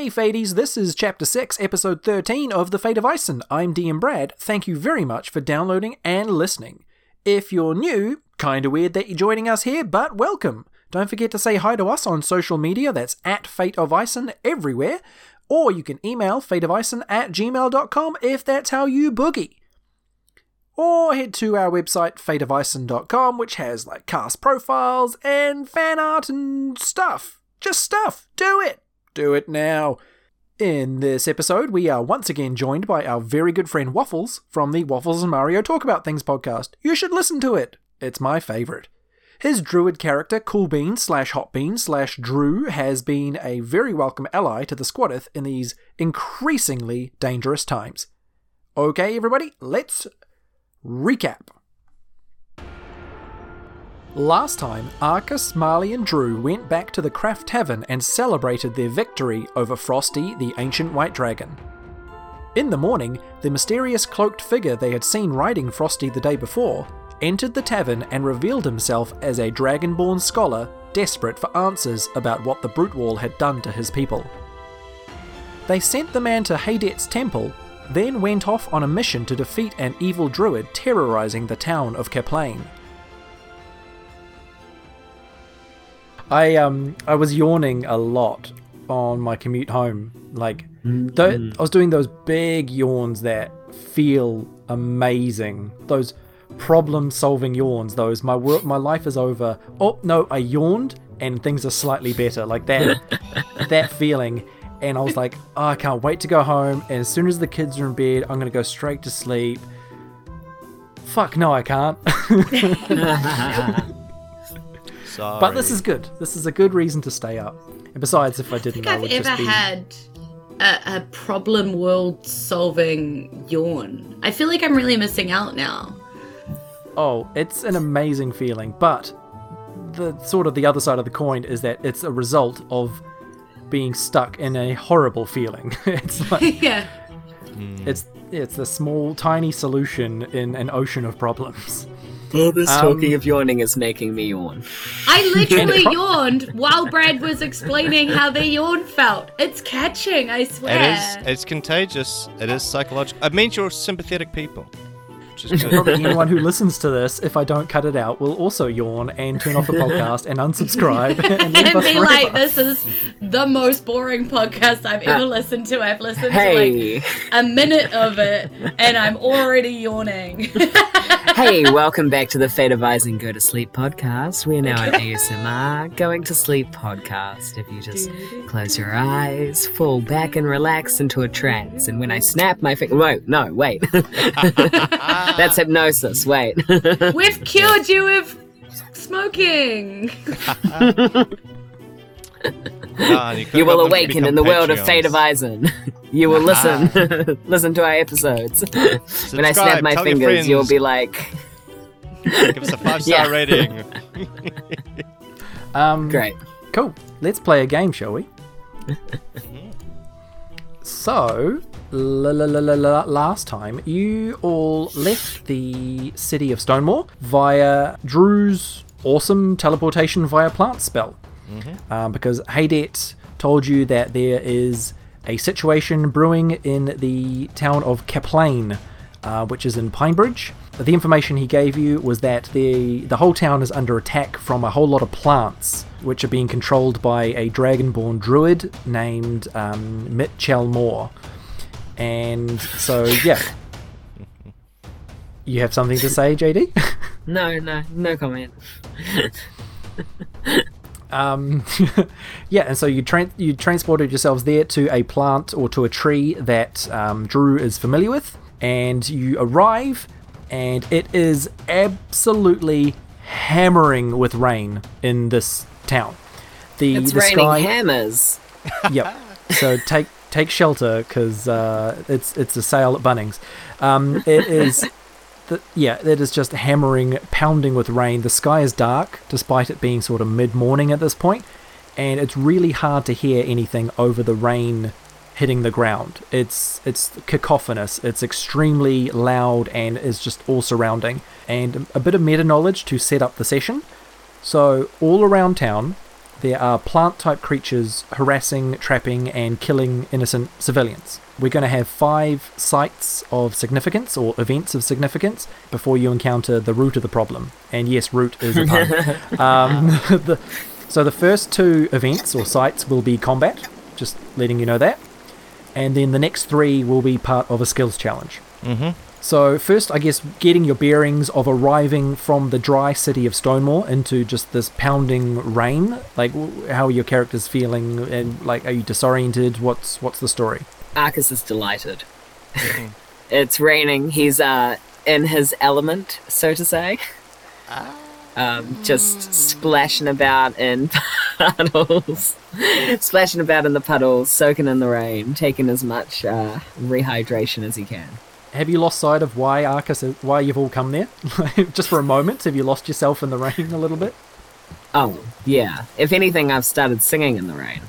Hey Fadies, this is Chapter 6, Episode 13 of The Fate of Ison. I'm DM Brad. Thank you very much for downloading and listening. If you're new, kinda weird that you're joining us here, but welcome. Don't forget to say hi to us on social media, that's at Fate of Ison everywhere, or you can email fateofison@gmail.com if that's how you boogie. Or head to our website, fateofison.com, which has like cast profiles and fan art and stuff. Just stuff. Do it. Do it now. In this episode, we are once again joined by our very good friend Waffles from the Waffles and Mario Talk About Things podcast. You should listen to it. It's my favourite. His druid character, Coolbean/Hotbean/Drew, has been a very welcome ally to the Squadeth in these increasingly dangerous times. Okay, everybody, let's recap. Last time, Arcus, Marley and Drew went back to the Craft Tavern and celebrated their victory over Frosty, the ancient white dragon. In the morning, the mysterious cloaked figure they had seen riding Frosty the day before entered the tavern and revealed himself as a dragonborn scholar desperate for answers about what the Brute Wall had done to his people. They sent the man to Haydet's temple, then went off on a mission to defeat an evil druid terrorizing the town of Kaplane. I was yawning a lot on my commute home. I was doing those big yawns that feel amazing. Those problem-solving yawns. Those my life is over. Oh no, I yawned and things are slightly better. Like that, that feeling. And I was like, oh, I can't wait to go home. And as soon as the kids are in bed, I'm gonna go straight to sleep. Fuck no, I can't. Sorry. But this is good. This is a good reason to stay up. And besides, if I didn't, I think I've ever had a problem world-solving yawn. I feel like I'm really missing out now. Oh, it's an amazing feeling. But the other side of the coin is that it's a result of being stuck in a horrible feeling. It's like Yeah. it's a small, tiny solution in an ocean of problems. All this talking of yawning is making me yawn. I literally yawned while Brad was explaining how the yawn felt. It's catching, I swear. It's contagious. It is psychological. It means you're sympathetic people. Which is good. Probably anyone who listens to this, if I don't cut it out, will also yawn and turn off the podcast and unsubscribe and leave And us be forever. like, this is the most boring podcast I've ever listened to. I've listened to like a minute of it, and I'm already yawning. Hey, welcome back to the Fate of Ison Go to Sleep podcast. We're now an ASMR Going to Sleep podcast. If you just close your eyes, fall back and relax into a trance, and when I snap my finger... Wait. That's hypnosis, wait. We've cured you of smoking. You will awaken in the world of Fate of Ison. You will listen to our episodes. When I snap my fingers, you'll be like... Give us a 5-star rating. Great. Cool. Let's play a game, shall we? So, last time, you all left the city of Stonemore via Drew's awesome teleportation via plant spell. Because Haydet told you that there is a situation brewing in the town of Kaplane, which is in Pinebridge. The information he gave you was that the whole town is under attack from a whole lot of plants, which are being controlled by a dragonborn druid named Mitchell Moore. And so, yeah. You have something to say, JD? No comment. Yeah, and so you transported yourselves there to a plant or to a tree that Drew is familiar with, and you arrive, and it is absolutely hammering with rain in this town. It's raining hammers. Yep. So take shelter because it's a sale at Bunnings. It is. It is just hammering, pounding with rain. The sky is dark, despite it being sort of mid-morning at this point, and it's really hard to hear anything over the rain hitting the ground. It's cacophonous. It's extremely loud and is just all surrounding. And a bit of meta knowledge to set up the session. So all around town, there are plant-type creatures harassing, trapping, and killing innocent civilians. We're going to have 5 sites of significance, or events of significance, before you encounter the root of the problem. And yes, root is a pun. So the first 2 events, or sites, will be combat, just letting you know that. And then the next 3 will be part of a skills challenge. Mm-hmm. So first, I guess, getting your bearings of arriving from the dry city of Stonemore into just this pounding rain. Like, how are your characters feeling? And, like, are you disoriented? What's the story? Arcus is delighted. It's raining. He's in his element, so to say. Just splashing about in puddles. Splashing about in the puddles, soaking in the rain, taking as much rehydration as he can. Have you lost sight of why you've all come there? Just for a moment, have you lost yourself in the rain a little bit? Oh, yeah. If anything, I've started singing in the rain.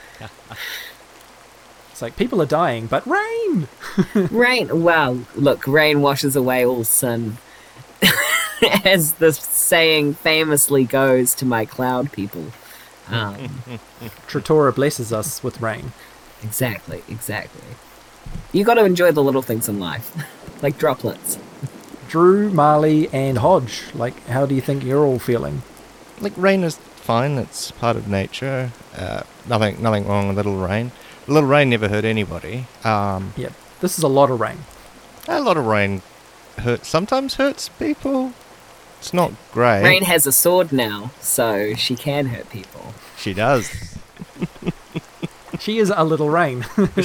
It's like, people are dying, but rain! Rain, well, look, rain washes away all sin. As the saying famously goes to my cloud people. Trattora blesses us with rain. Exactly. You got to enjoy the little things in life, like droplets. Drew, Marley, and Hodge, like, how do you think you're all feeling? Like, rain is fine. It's part of nature. Nothing wrong with little rain. A little rain never hurt anybody. Yeah, this is a lot of rain. A lot of rain sometimes hurts people. It's not great. Rain has a sword now, so she can hurt people. She does. She is a little rain.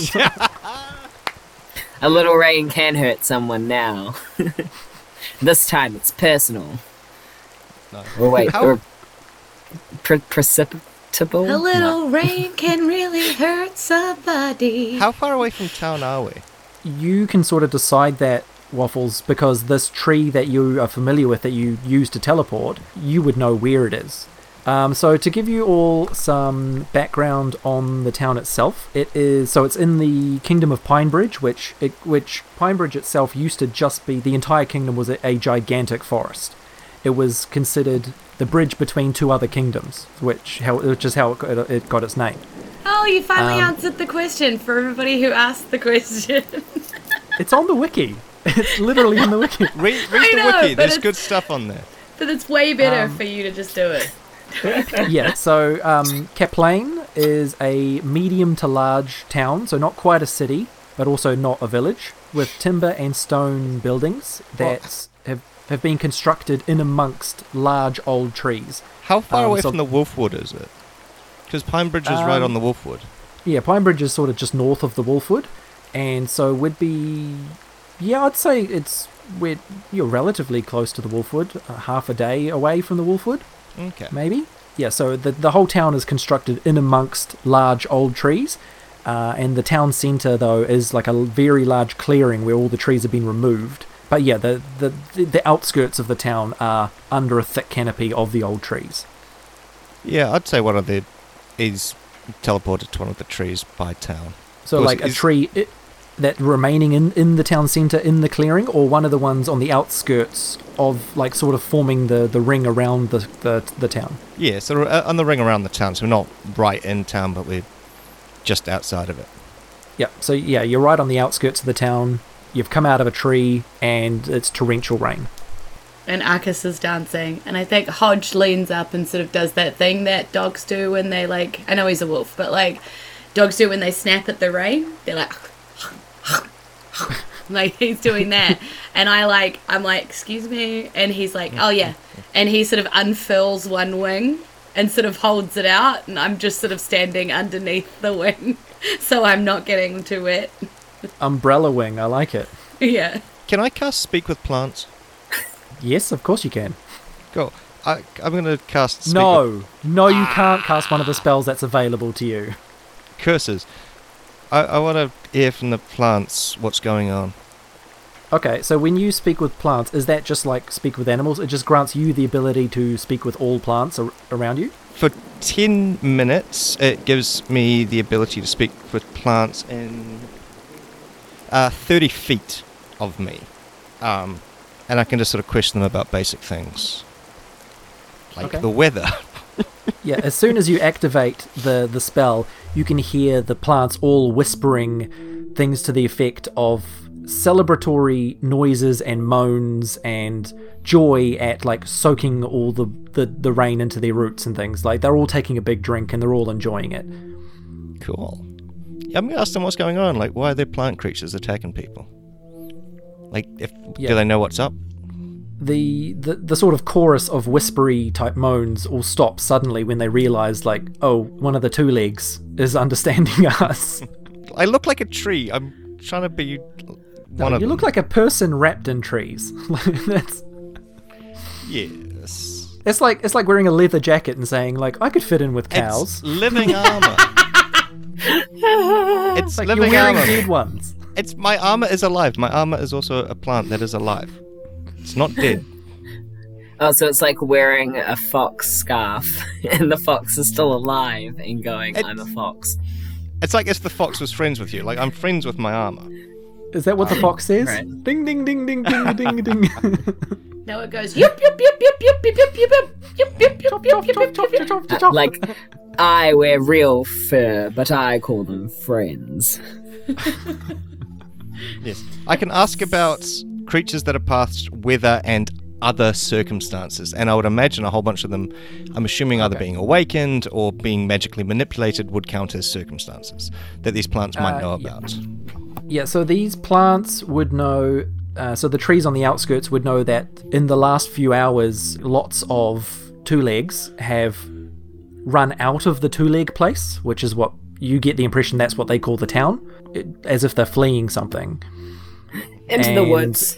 A little rain can hurt someone now. This time it's personal. No. Or wait, or precipitable? A little rain can really hurt somebody. How far away from town are we? You can sort of decide that, Waffles, because this tree that you are familiar with that you use to teleport, you would know where it is. So to give you all some background on the town itself, it's in the Kingdom of Pinebridge, which Pinebridge itself used to just be, the entire kingdom was a gigantic forest. It was considered the bridge between 2 other kingdoms, which is how it got its name. Oh, you finally answered the question for everybody who asked the question. It's on the wiki. It's literally on the wiki. Read the wiki. There's good stuff on there. But it's way better for you to just do it. Yeah, so Kaplane is a medium to large town, so not quite a city, but also not a village, with timber and stone buildings that have been constructed in amongst large old trees. How far away from the Wolfwood is it? Because Pinebridge is right on the Wolfwood. Yeah, Pinebridge is sort of just north of the Wolfwood, and so would be... Yeah, I'd say you're relatively close to the Wolfwood, half a day away from the Wolfwood. Okay. Maybe? Yeah, so the whole town is constructed in amongst large old trees, and the town centre, though, is like a very large clearing where all the trees have been removed. But yeah, the outskirts of the town are under a thick canopy of the old trees. Yeah, I'd say one of the is teleported to one of the trees by town. So like a tree that remaining in the town centre in the clearing, or one of the ones on the outskirts of, like, sort of forming the ring around the town. Yeah, so on the ring around the town, so we're not right in town, but we're just outside of it. Yeah, so yeah, you're right on the outskirts of the town. You've come out of a tree, and it's torrential rain. And Arcus is dancing, and I think Hodge leans up and sort of does that thing that dogs do when they, like, I know he's a wolf, but, like, dogs do when they snap at the rain. They're like... like, he's doing that, and I'm like, excuse me, and he's like, oh yeah, and he sort of unfurls one wing and sort of holds it out, and I'm just sort of standing underneath the wing so I'm not getting too wet. Umbrella wing, I like it. Yeah. Can I cast Speak with Plants? Yes, of course you can. Go. I'm going to cast Speak No, you can't cast one of the spells that's available to you. Curses. I want to hear from the plants what's going on. Okay, so when you speak with plants, is that just like speak with animals? It just grants you the ability to speak with all plants around you? For 10 minutes, it gives me the ability to speak with plants in 30 feet of me. And I can just sort of question them about basic things. Like the weather. Yeah, as soon as you activate the spell, you can hear the plants all whispering things to the effect of celebratory noises and moans and joy at like soaking all the rain into their roots and things. Like they're all taking a big drink and they're all enjoying it. Cool. I'm gonna ask them what's going on. Like, why are there plant creatures attacking people? Like, do they know what's up? The sort of chorus of whispery type moans all stop suddenly when they realise, like, oh, one of the two legs is understanding us. I look like a tree. I'm trying to be one of them. You look like a person wrapped in trees. That's yes. It's like wearing a leather jacket and saying, like, I could fit in with cows. It's living armor. It's like living you're wearing armor. dead ones. It's my armor is alive. My armor is also a plant that is alive. It's not dead. Oh, so it's like wearing a fox scarf, and the fox is still alive and going, I'm a fox. It's like if the fox was friends with you. Like, I'm friends with my armor. Is that what the fox says? Right. Ding, ding, ding, ding, ding, ding, ding. Now it goes, yip, yip, yip, yip, yip, yip, yip, yip, yip, yip, yip, yip, yip, yip. Like, I wear real fur, but I call them friends. Yes. I can ask about creatures that are past weather and other circumstances, and I would imagine a whole bunch of them, I'm assuming either being awakened or being magically manipulated, would count as circumstances that these plants might know about. Yeah, so these plants would know, so the trees on the outskirts would know that in the last few hours, lots of two legs have run out of the two-leg place, which is what you get the impression that's what they call the town, as if they're fleeing something. Into the woods.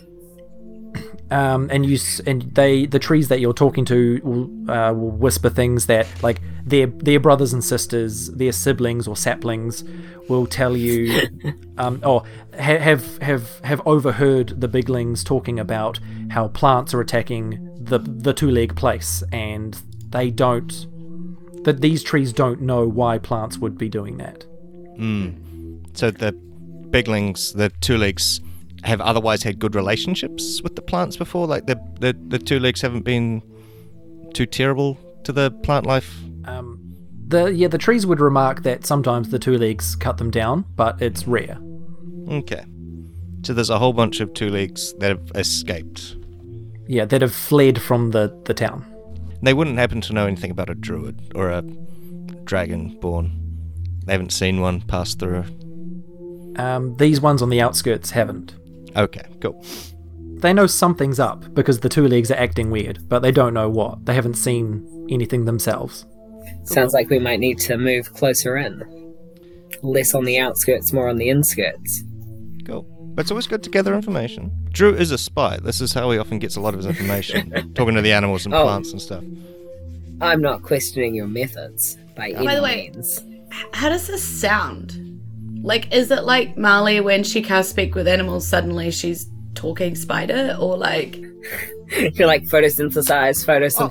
The trees that you're talking to will whisper things that, like, their brothers and sisters, their siblings or saplings will tell you, or have overheard the biglings talking about how plants are attacking the two-leg place, and that these trees don't know why plants would be doing that. So the biglings, the two legs, have otherwise had good relationships with the plants before? Like the two legs haven't been too terrible to the plant life? The trees would remark that sometimes the two legs cut them down, but it's rare. Okay. So there's a whole bunch of two legs that have escaped. Yeah, that have fled from the town. They wouldn't happen to know anything about a druid or a dragonborn. They haven't seen one pass through. These ones on the outskirts haven't. Okay, cool. They know something's up because the two legs are acting weird, but they don't know what. They haven't seen anything themselves. Sounds like we might need to move closer in. Less on the outskirts, more on the inskirts. Cool. But it's always good to gather information. Drew is a spy. This is how he often gets a lot of his information, talking to the animals and plants and stuff. I'm not questioning your methods by any By the way, means. how does this sound? Like, is it like Marley when she can't speak with animals, suddenly she's talking spider? Or like... You're like, photosynthesize.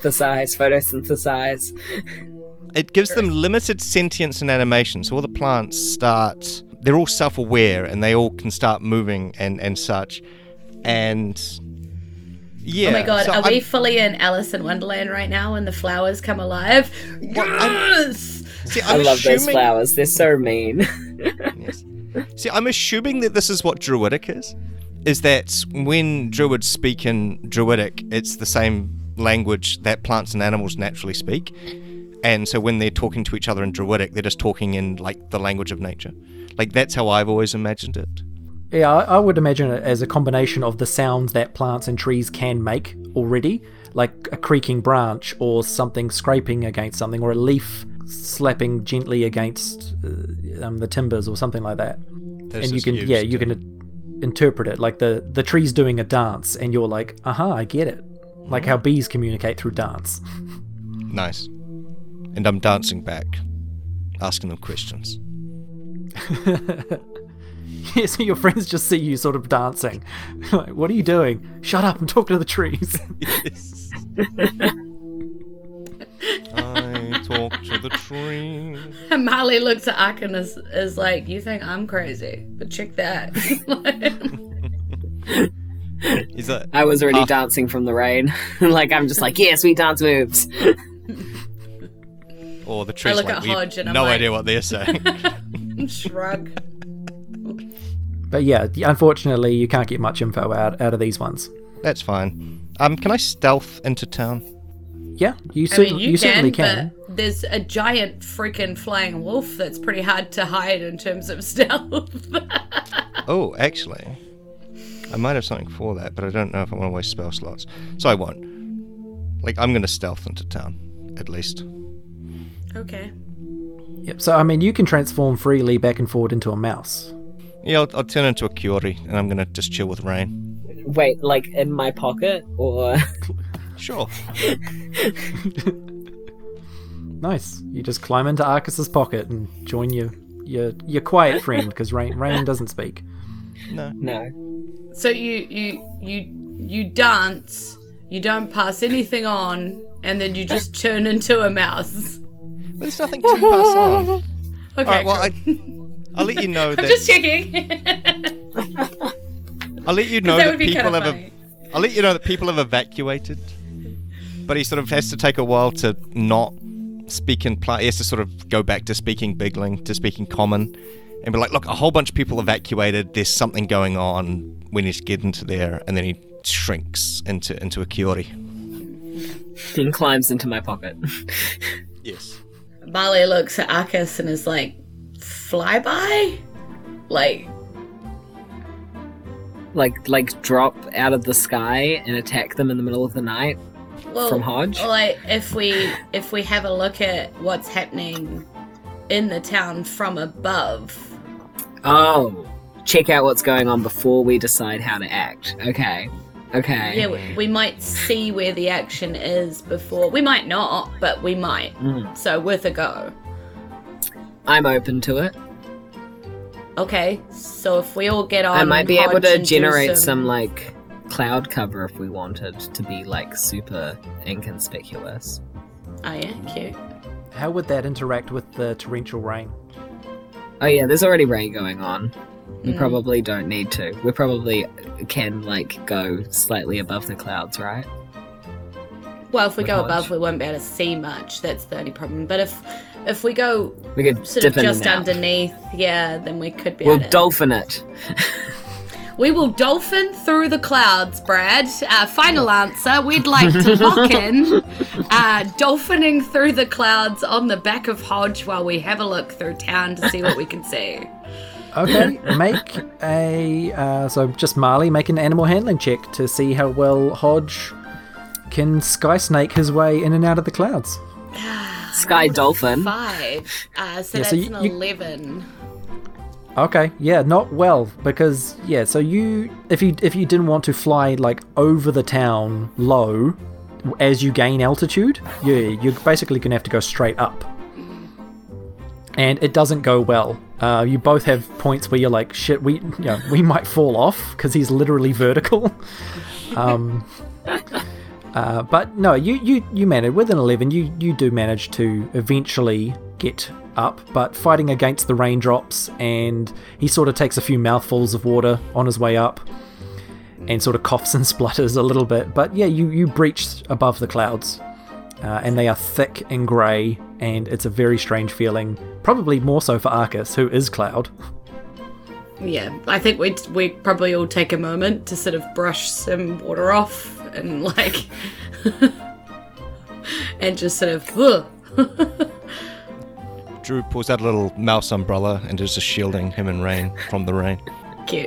It gives them limited sentience and animation, so all the plants start... They're all self-aware, and they all can start moving and such. And... yeah. Oh my god, so are we fully in Alice in Wonderland right now when the flowers come alive? Yes! I love those flowers. They're so mean. Yes. See, I'm assuming that this is what Druidic is that when Druids speak in Druidic, it's the same language that plants and animals naturally speak. And so when they're talking to each other in Druidic, they're just talking in, like, the language of nature. Like, that's how I've always imagined it. Yeah, I would imagine it as a combination of the sounds that plants and trees can make already, like a creaking branch or something scraping against something, or a leaf slapping gently against the timbers or something like that. And you can interpret it like the tree's doing a dance, and you're like, I get it. Like how bees communicate through dance. Nice. And I'm dancing back, asking them questions. Yeah, so your friends just see you sort of dancing. Like, what are you doing? Shut up, I'm talking to the trees. Yes. I talk to the tree. And Marley looks at Ak and is like, you think I'm crazy, but check that. Is that I was already dancing from the rain. Like, I'm just like, yeah, sweet dance moves. Or the trees look like, at we have Hodge and I'm no like- idea what they're saying. Shrug. But yeah, unfortunately, you can't get much info out of these ones. That's fine. Can I stealth into town? Yeah, you I mean, you certainly can. but there's a giant freaking flying wolf that's pretty hard to hide in terms of stealth. Oh, actually, I might have something for that, but I don't know if I want to waste spell slots. So I won't. Like, I'm going to stealth into town, at least. Okay. Yep. So I mean, you can transform freely back and forward into a mouse. Yeah, I'll turn into a Kiori, and I'm going to just chill with Rain. Wait, like in my pocket or? Sure. Nice. You just climb into Arcus's pocket and join your quiet friend because Rain doesn't speak. No. So you dance, you don't pass anything on, and then you just turn into a mouse. But there's nothing to pass on. Okay, Alright, well, cool. I'll let you know I'm that. just checking. I'll let you know that that would be people kind of have. funny. I'll let you know that people have evacuated. But he sort of has to take a while to not speak in he has to sort of go back to speaking Bigling, to speaking Common, and be like, look, a whole bunch of people evacuated, there's something going on, we need to get into there, and then he shrinks into a Kiori. And climbs into my pocket. Yes. Marley looks at Arcus and is like, flyby? Like drop out of the sky and attack them in the middle of the night from Hodge? Like, if we have a look at what's happening in the town from above. Oh, check out what's going on before we decide how to act. Okay. Yeah, we might see where the action is before. We might not, but we might. So worth a go. I'm open to it. Okay, so if we all get on, I might be able Hodge to and do generate some like cloud cover if we wanted to be like super inconspicuous. Oh yeah, cute. How would that interact with the torrential rain? Oh yeah, there's already rain going on. We probably don't need to. We probably can like go slightly above the clouds, right? Well, if we With go Hodge. above, we won't be able to see much. That's the only problem. But if we go We could sort dip of in just and out. underneath, yeah, then we could be We'll able to... dolphin it. We will dolphin through the clouds, Brad. Final answer. We'd like to lock in dolphining through the clouds on the back of Hodge while we have a look through town to see what we can see. Okay, make a so just Marley make an animal handling check to see how well Hodge can sky snake his way in and out of the clouds. Sky dolphin. 5. So Yeah, that's so an you- 11. Okay, yeah, not well because yeah. So if you didn't want to fly like over the town low as you gain altitude, you're basically gonna have to go straight up, and it doesn't go well. You both have points where you're like, shit, we might fall off because he's literally vertical. But no, you manage with an 11. You do manage to eventually get up, but fighting against the raindrops, and he sort of takes a few mouthfuls of water on his way up, and sort of coughs and splutters a little bit. But yeah, you breach above the clouds, and they are thick and grey, and it's a very strange feeling. Probably more so for Arcus, who is Cloud. Yeah, I think we probably all take a moment to sort of brush some water off and like, and just sort of. Ugh. Drew pulls out a little mouse umbrella and is just shielding him and Rain from the rain. Cute.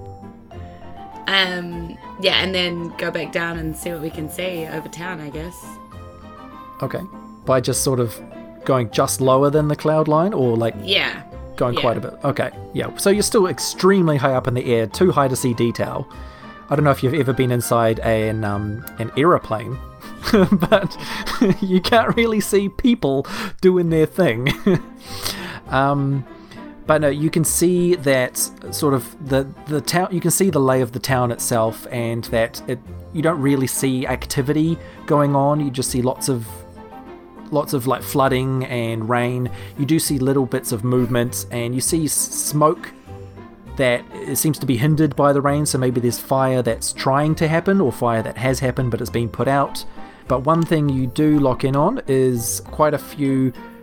Yeah, and then go back down and see what we can see over town, I guess. Okay, by just sort of going just lower than the cloud line, or like Yeah. going Yeah. quite a bit. Okay, yeah. So you're still extremely high up in the air, too high to see detail. I don't know if you've ever been inside an aeroplane, but you can't really see people doing their thing. But no, you can see that sort of the town. You can see the lay of the town itself, and that you don't really see activity going on. You just see lots of like flooding and rain. You do see little bits of movement, and you see smoke that it seems to be hindered by the rain, so maybe there's fire that's trying to happen, or fire that has happened but it's been put out. But one thing you do lock in on is quite a few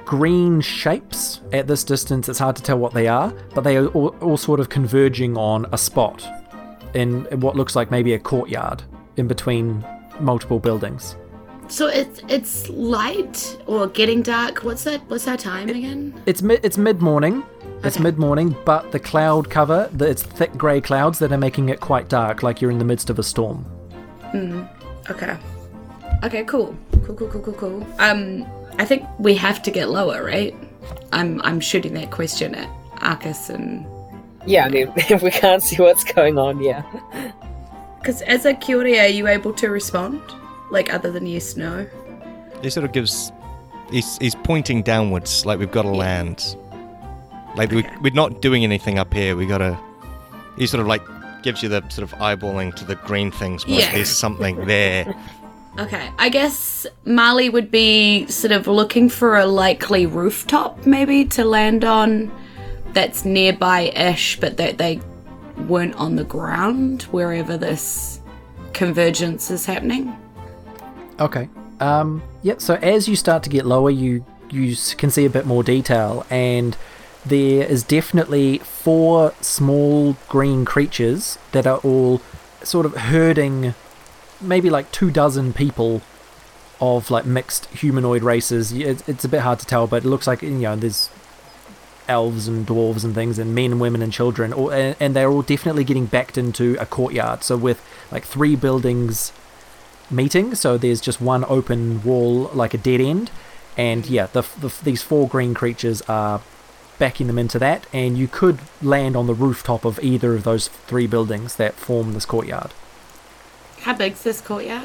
green shapes. At this distance, it's hard to tell what they are, but they are all sort of converging on a spot in what looks like maybe a courtyard in between multiple buildings. So it's light or getting dark. What's our time again? It's mid-morning. It's Okay. mid-morning, but the cloud cover, it's thick grey clouds that are making it quite dark, like you're in the midst of a storm. Okay. Okay, cool. Cool. I think we have to get lower, right? I'm shooting that question at Arcus and... Yeah, I mean, if we can't see what's going on, yeah. Because as a Kiore, are you able to respond? Like, other than yes, no? He sort of gives... He's pointing downwards, like we've got to land. Like, we're not doing anything up here, we gotta... He sort of, like, gives you the sort of eyeballing to the green things, like Yeah. there's something there. Okay, I guess Marley would be sort of looking for a likely rooftop, maybe, to land on that's nearby-ish, but that they weren't on the ground, wherever this convergence is happening. Okay. So as you start to get lower, you can see a bit more detail, and there is definitely 4 small green creatures that are all sort of herding maybe like 24 people of like mixed humanoid races. It's a bit hard to tell, but it looks like, there's elves and dwarves and things, and men, women and children, and they're all definitely getting backed into a courtyard. So with like 3 buildings meeting, so there's just one open wall, like a dead end, and these 4 green creatures are backing them into that, and you could land on the rooftop of either of those 3 buildings that form this courtyard. How big's this courtyard?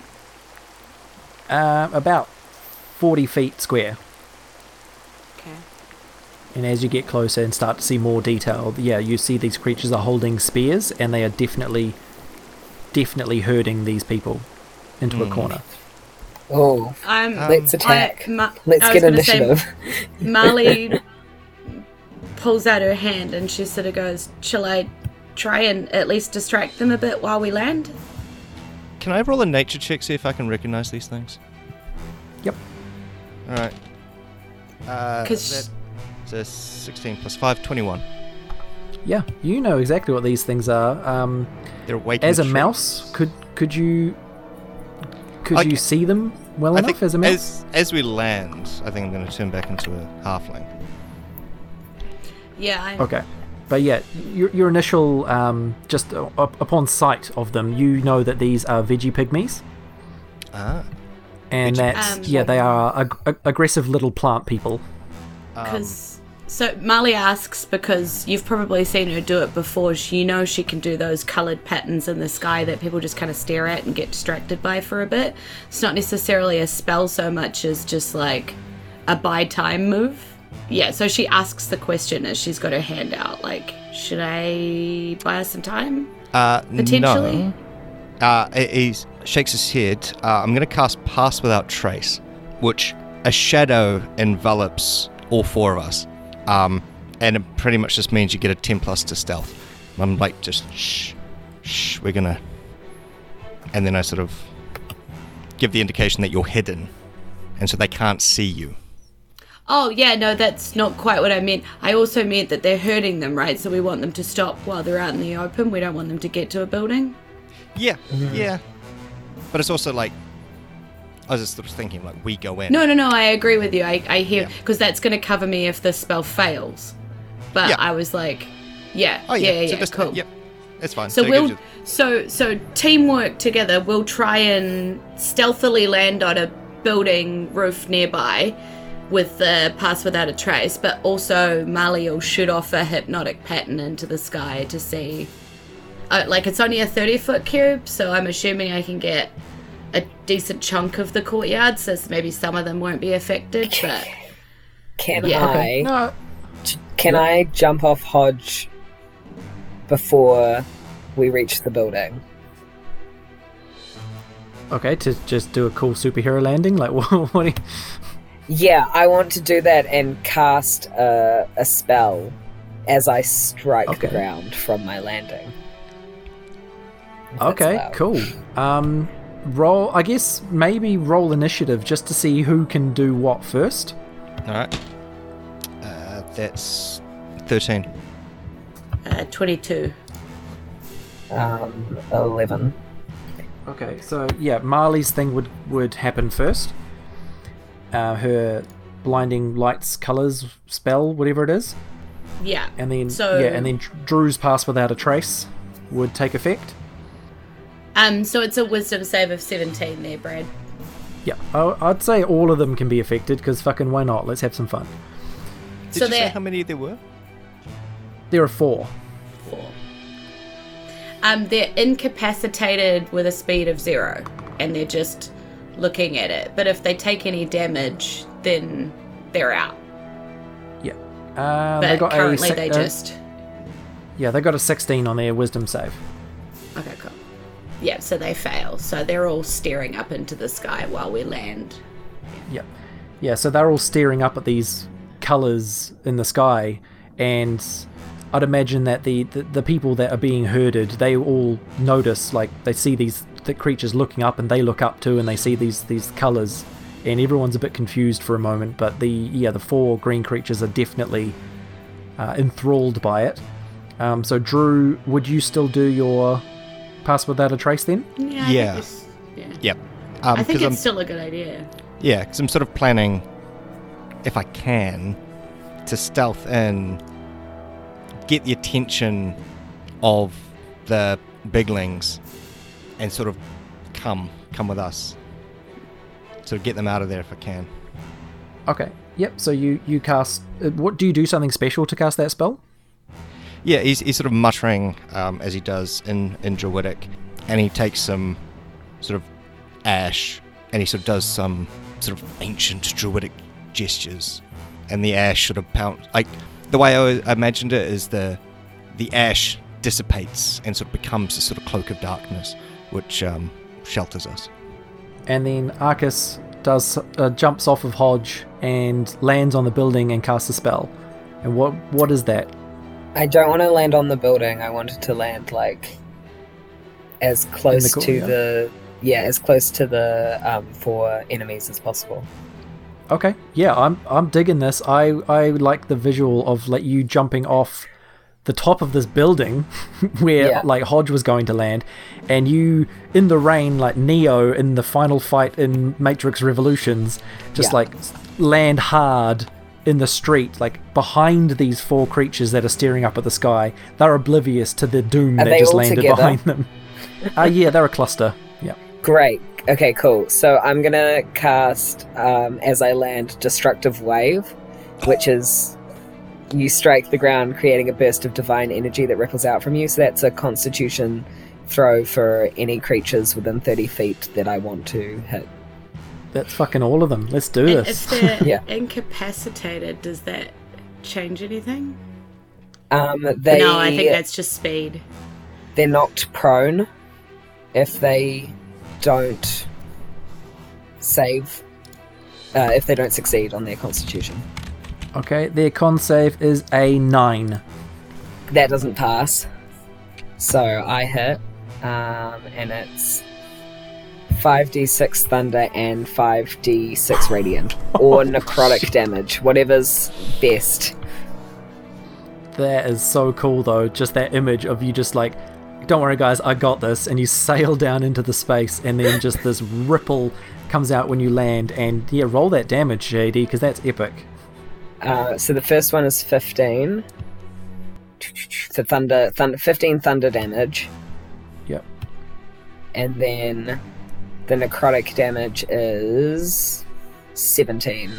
About 40 feet square. Okay. And as you get closer and start to see more detail, you see these creatures are holding spears, and they are definitely herding these people into a corner. Oh, let's attack. Let's get initiative. Marley pulls out her hand and she sort of goes, shall I try and at least distract them a bit while we land? Can I roll a nature check, see if I can recognize these things? Yep. Alright. 'Cause- That's a 16 plus 5, 21. Yeah, you know exactly what these things are. They're waiting. As a mouse, could you see them well I enough think as a mouse? as we land, I think I'm going to turn back into a halfling. Yeah. Okay. But yeah, your initial, just upon sight of them, you know that these are veggie pygmies. Ah. And that's, they are aggressive little plant people. So Marley asks because you've probably seen her do it before. She can do those coloured patterns in the sky that people just kind of stare at and get distracted by for a bit. It's not necessarily a spell so much as just like a buy time move. Yeah, so she asks the question as she's got her hand out, like, should I buy us some time? Potentially? No. He shakes his head. I'm going to cast Pass Without Trace, which a shadow envelops all 4 of us. And it pretty much just means you get a 10 plus to stealth. I'm like, just shh, we're going to... And then I sort of give the indication that you're hidden, and so they can't see you. Oh, yeah, no, that's not quite what I meant. I also meant that they're hurting them, right? So we want them to stop while they're out in the open. We don't want them to get to a building. Yeah, yeah. But it's also like, I was just sort of thinking, like, we go in. No, I agree with you. I hear, because that's going to cover me if the spell fails. But Yeah. I was like, yeah, Oh, yeah. yeah, So just, cool. Yep, it's fine. So it we'll, gives you- so teamwork together, we'll try and stealthily land on a building roof nearby with the Pass Without a Trace, but also Marley will shoot off a hypnotic pattern into the sky to see. It's only a 30-foot cube, so I'm assuming I can get a decent chunk of the courtyard, so maybe some of them won't be affected, but... Can Yeah. I? No. Can I jump off Hodge before we reach the building? Okay, to just do a cool superhero landing? Like, what do you... Yeah, I want to do that and cast a spell as I strike the Okay. ground from my landing. If that's Okay, allowed. cool. Roll, I guess maybe roll initiative just to see who can do what first. All right. That's 13. 22. 11. Okay, so yeah, Marley's thing would happen first. Her blinding lights, colors spell, whatever it is, Yeah. and then So Drew's pass without a trace would take effect. so it's a wisdom save of 17 there, Brad. Yeah, I'd say all of them can be affected because fucking why not? Let's have some fun. Did So you say they're- how many there were? There are 4. 4. They're incapacitated with a speed of 0, and they're just looking at it. But if they take any damage, then they're out. Yeah, But they got currently a they just... yeah, they got a 16 on their wisdom save. Okay, cool. Yeah, so they fail. So they're all staring up into the sky while we land. Yeah, so they're all staring up at these colours in the sky, and I'd imagine that the people that are being herded, they all notice, like, they see the creatures looking up, and they look up too, and they see these colours, and everyone's a bit confused for a moment, but the 4 green creatures are definitely enthralled by it. So Drew, would you still do your pass without a trace then? Yeah. Yep. I think 'cause it's still a good idea. Yeah, because I'm sort of planning, if I can, to stealth in, get the attention of the biglings, and sort of come with us. Sort of get them out of there if I can. Okay. Yep. So you cast. What do you do? Something special to cast that spell? Yeah, he's sort of muttering as he does in Druidic, and he takes some sort of ash, and he sort of does some sort of ancient Druidic gestures, and the ash sort of pounds. Like, the way I imagined it is the ash dissipates and sort of becomes a sort of cloak of darkness, which shelters us. And then Arcus does jumps off of Hodge and lands on the building and casts a spell. And what is that? I don't want to land on the building. I wanted to land like as close to the as close to the 4 enemies as possible. Okay, yeah, I'm digging this. I like the visual of like you jumping off the top of this building where like Hodge was going to land, and you in the rain like Neo in the final fight in Matrix Revolutions, just like land hard in the street, like behind these 4 creatures that are staring up at the sky. They're oblivious to the doom that just landed together behind them. Yeah, they're a cluster. Yeah. Great. Okay, cool. So I'm gonna cast, as I land, Destructive Wave, which is you strike the ground, creating a burst of divine energy that ripples out from you. So that's a Constitution throw for any creatures within 30 feet that I want to hit. That's fucking all of them. Let's do this. If they're incapacitated, does that change anything? No, I think that's just speed. They're knocked prone if they don't save, if they don't succeed on their Constitution. Okay, their con save is a 9. That doesn't pass. So I hit, and it's 5d6 thunder and 5d6 radiant, or necrotic damage, whatever's best. That is so cool though, just that image of you just like, don't worry guys, I got this, and you sail down into the space, and then just this ripple comes out when you land, and yeah, roll that damage, JD, because that's epic. So the first one is 15 for thunder 15 thunder damage. Yep. And then the necrotic damage is 17.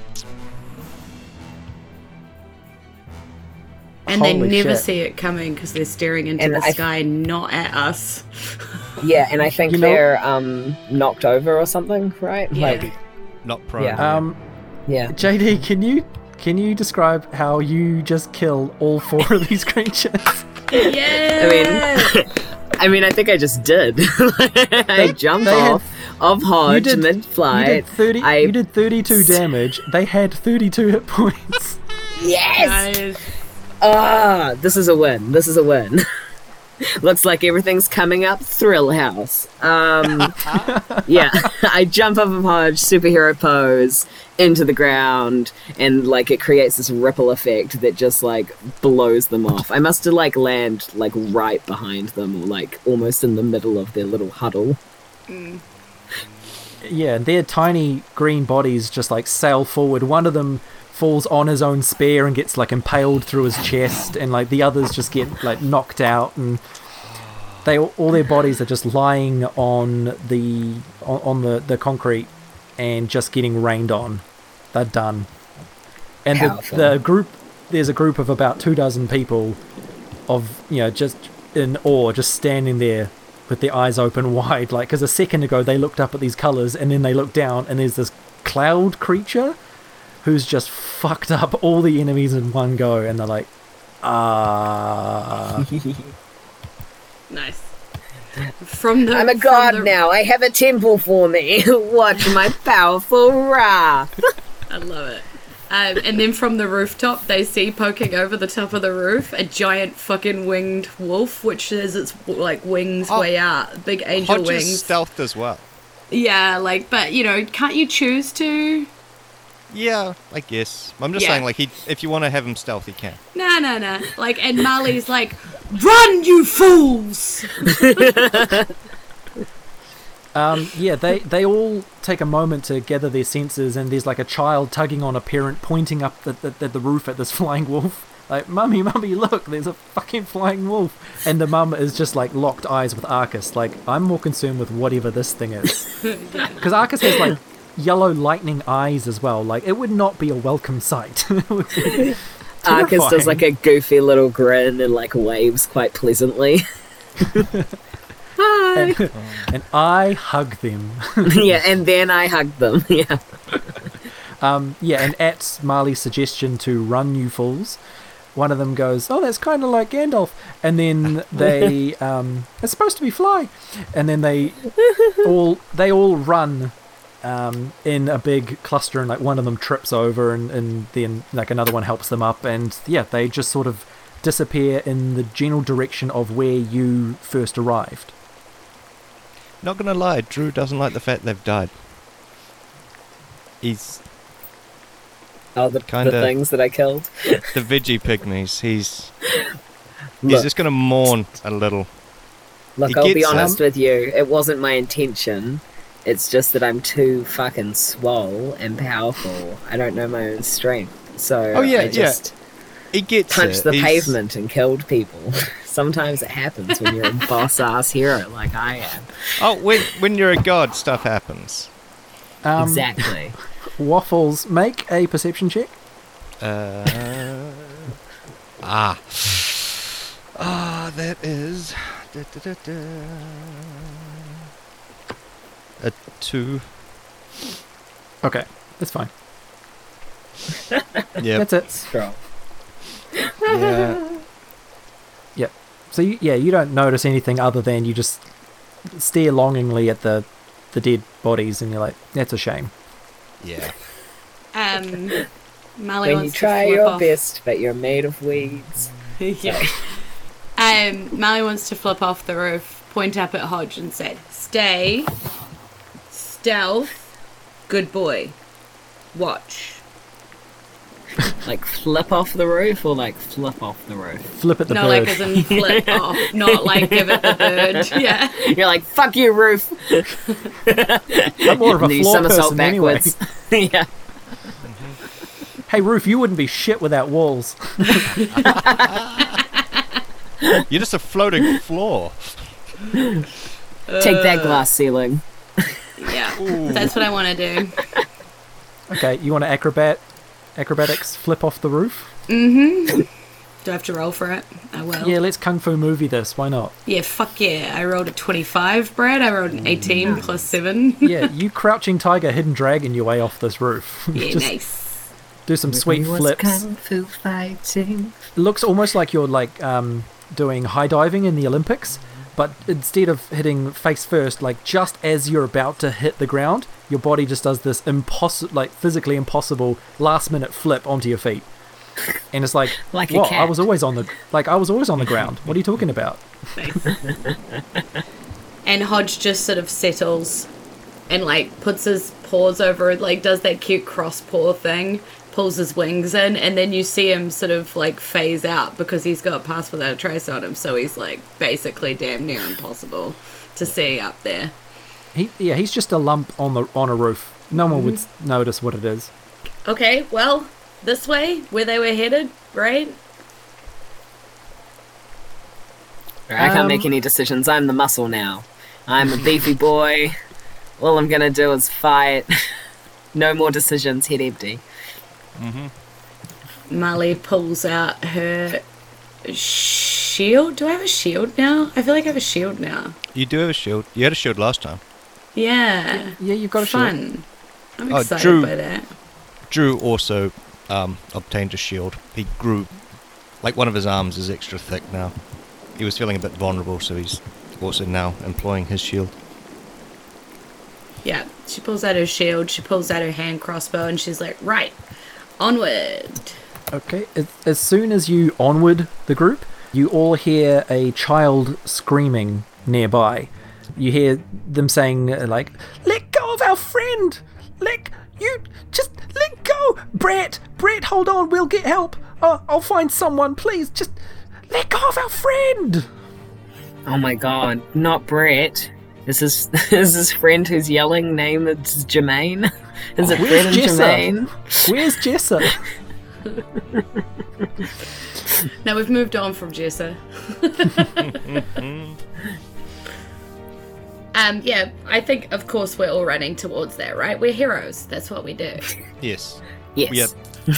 And they Holy never shit. see it coming because they're staring into the sky, not at us. Yeah, and I think they're knocked over or something, right? Yeah. Like, Not prone. Yeah. yeah. JD, can you describe how you just kill all 4 of these creatures? Yeah. I mean, I think I just did. I jumped off of Hodge mid-flight. You did 32 damage. They had 32 hit points. Yes! Guys. Ah, this is a win. Looks like everything's coming up Thrill House. Yeah, I jump up a Hodge, superhero pose, into the ground, and like it creates this ripple effect that just like blows them off. I must have like land like right behind them, or like almost in the middle of their little huddle. Yeah, and their tiny green bodies just like sail forward. One of them falls on his own spear and gets like impaled through his chest, and like the others just get like knocked out, and all their bodies are just lying on the concrete and just getting rained on. They're done. And the group, there's a group of about 24 people of, you know, just in awe, just standing there with their eyes open wide, like, because a second ago they looked up at these colours and then they looked down and there's this cloud creature who's just fucked up all the enemies in one go, and they're like, Nice. I'm a god now. I have a temple for me. Watch my powerful wrath. I love it. And then from the rooftop, they see poking over the top of the roof a giant fucking winged wolf, which has its like wings way out, big angel Hodge's wings. Stealthed as well. Yeah, like, but you know, can't you choose to? Yeah, I guess. I'm just saying, like, if you want to have him stealth, he can. No. Like, and Marley's like, run, you fools! Yeah, they all take a moment to gather their senses, and there's like a child tugging on a parent pointing up the roof at this flying wolf. Like, mummy, look, there's a fucking flying wolf. And the mum is just like locked eyes with Arcus. Like, I'm more concerned with whatever this thing is. Because Arcus has like yellow lightning eyes as well. Like, it would not be a welcome sight. Arcus does like a goofy little grin and like waves quite pleasantly. Hi. And I hug them. Yeah, and then I hug them. Yeah. Yeah, and at Marley's suggestion to run, you fools, one of them goes, oh, that's kind of like Gandalf. And then they, it's supposed to be fly. And then they all run in a big cluster, and like one of them trips over, and then like another one helps them up, and yeah, they just sort of disappear in the general direction of where you first arrived. Not gonna lie, Drew doesn't like the fact they've died. He's the things that I killed. The veggie pygmies. He's just gonna mourn a little. Look, I'll be honest with you. It wasn't my intention. It's just that I'm too fucking swole and powerful. I don't know my own strength. So I just punched the pavement and killed people. Sometimes it happens when you're a boss-ass hero like I am. Oh, when you're a god, stuff happens. Exactly. Waffles, make a perception check. That is... a 2. Okay, that's fine. Yeah, that's it. Strong. Yeah. Yep. So you don't notice anything other than you just stare longingly at the dead bodies, and you're like, that's a shame. Yeah. Marley when you try your best, but you're made of weeds. Yeah. Marley wants to flip off the roof, point up at Hodge, and say, "Stay, stealth, good boy, watch." Like flip off the roof, or like flip off the roof? Flip at the bird. No, like as in flip off, not like give it the bird. Yeah. You're like, fuck you, roof. I'm more of a floor person backwards. Anyway. Yeah. Hey, roof, you wouldn't be shit without walls. You're just a floating floor. Take that glass ceiling. Yeah, that's what I want to do. Okay, you want to acrobatics flip off the roof? Mm-hmm. Do I have to roll for it? I will. Yeah, let's Kung Fu movie this. Why not? Yeah, fuck yeah. I rolled a 25, Brad. I rolled an 18 plus 7. Yeah, you crouching tiger, hidden dragon your way off this roof. Yeah, just nice. Do some sweet flips. Kung Fu fighting. It looks almost like you're like doing high diving in the Olympics, but instead of hitting face first, like just as you're about to hit the ground, your body just does this physically impossible last minute flip onto your feet. And it's like, Like a what? cat. I was always on the ground. What are you talking about? And Hodge just sort of settles and like puts his paws over it, like does that cute cross paw thing, pulls his wings in, and then you see him sort of like phase out because he's got Pass Without a Trace on him, so he's like basically damn near impossible to see up there. He's just a lump on a roof. No one would notice what it is. Okay, well, this way, where they were headed, right? I can't make any decisions. I'm the muscle now. I'm a beefy boy. All I'm gonna do is fight. No more decisions. Head empty. Marley pulls out her shield. Do I have a shield now? I feel like I have a shield now. You do have a shield. You had a shield last time. Yeah. Yeah, you've got a shield. Fun. I'm Oh, excited Drew- by that. Drew also obtained a shield. He grew, like one of his arms is extra thick now. He was feeling a bit vulnerable, so he's also now employing his shield. Yeah, she pulls out her shield, she pulls out her hand crossbow, and she's like, right, onward. Okay, as soon as you onward the group, you all hear a child screaming nearby. You hear them saying, like, let go of our friend! Let go! Brett, hold on, we'll get help! I'll find someone, please, just let go of our friend! Oh my god, not Brett. Is his friend who's yelling name is Jermaine? Is it Brett and Jermaine? Where's Jessa? Now we've moved on from Jessa. Yeah, I think, of course, we're all running towards that, right? We're heroes. That's what we do. Yes. Yes.